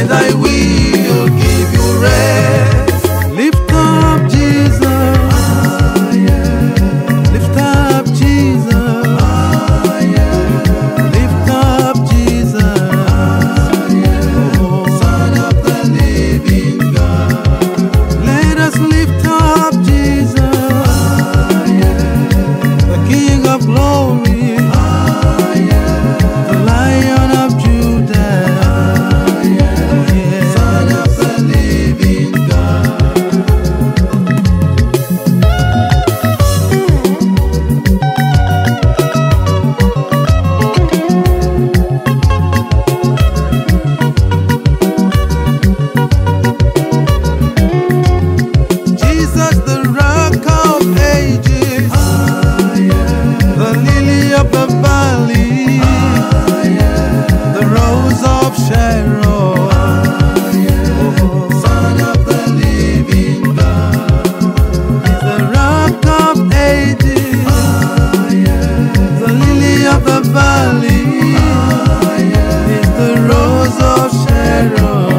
thy will give you rest. Lift up Jesus. Lift up Jesus. Lift up Jesus. Son of the living God. Let us lift up Jesus, the King of glory, the Lion of Judah, Son of the living God. Jesus, the Rock of Ages, the Lily of the Valley, the Rose of Sharon, Son of the living God. He's the Rock of Ages, the Lily of the Valley, he's the Rose of Sharon,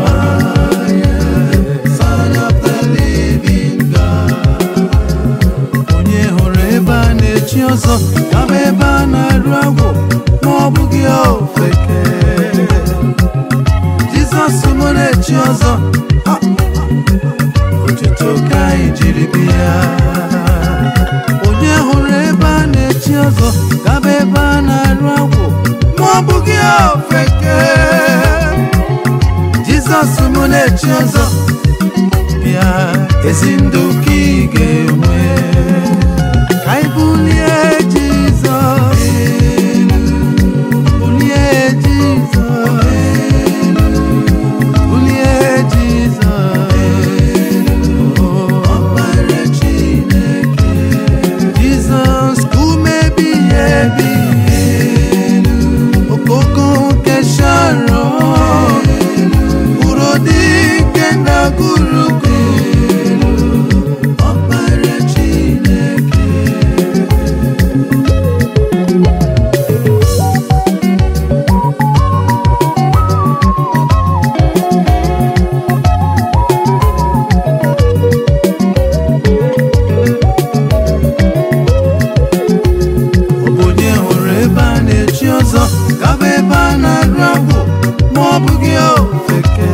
Son of the living God. Onye hụrụ ebe a na-echi ọzọ kama ebe a na-arụ agwụ ma ọ bụghị ofeke. Jizọs mụ na-echi ọzọ, otuto ka anyị jiri bịa. Onye hụrụ ebe a na-echi ọzọ kama ebe a na-arụ agwụ ma ọ bụghị ofeke. Jizọs mụ na-echi ọzọ, bịa ezi ndụ ka ị ga-enwe. Ka anyị bulie Jizọs elu, bulie Jizọs elu, bulie Jizọs elu, Ọkpara Chineke. Jizọs kume ebighị ebi elu, okoko nke Sharon, urodi nke ndagwurugwu elu, Ọkpara Chineke. Ọ bụ onye hụrụ ebe a na-echi ọzọ gaba ebe a na-arụ agwụ ma ọ bụghị ofeke.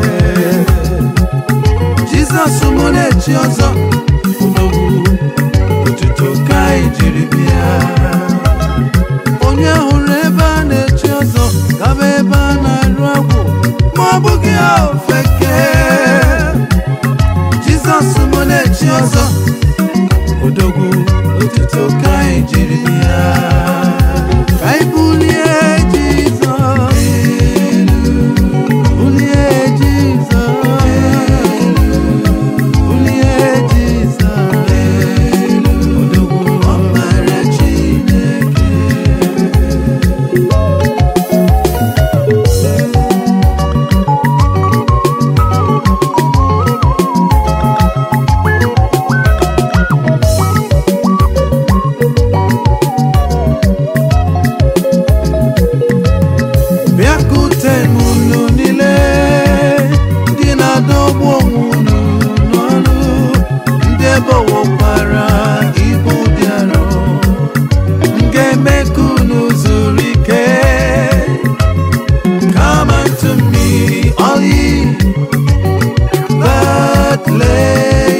Jizọs mụ na-echi ọzọ, odogwu, otuto ka anyị jiri bịa. Onye hụrụ ebe a na-echi ọzọ gaba ebe a na-arụ agwụ ma ọ bụghị ofeke. Jizọs mụ na-echi ọzọ, odogwu, otuto ka anyị jiri bịa. Ka anyị bulie Jizọs elu, bulie Jizọs elu, bulie Jizọs elu, odogwu, Ọkpara Chineke. Bịakwutenụ unu niile ndị na-adọgbu onwe unu n'ọrụ, ndị ebowokwara ibu dị arọ, m ga-eme ka unu zuru ike. Come unto me, all ye that labor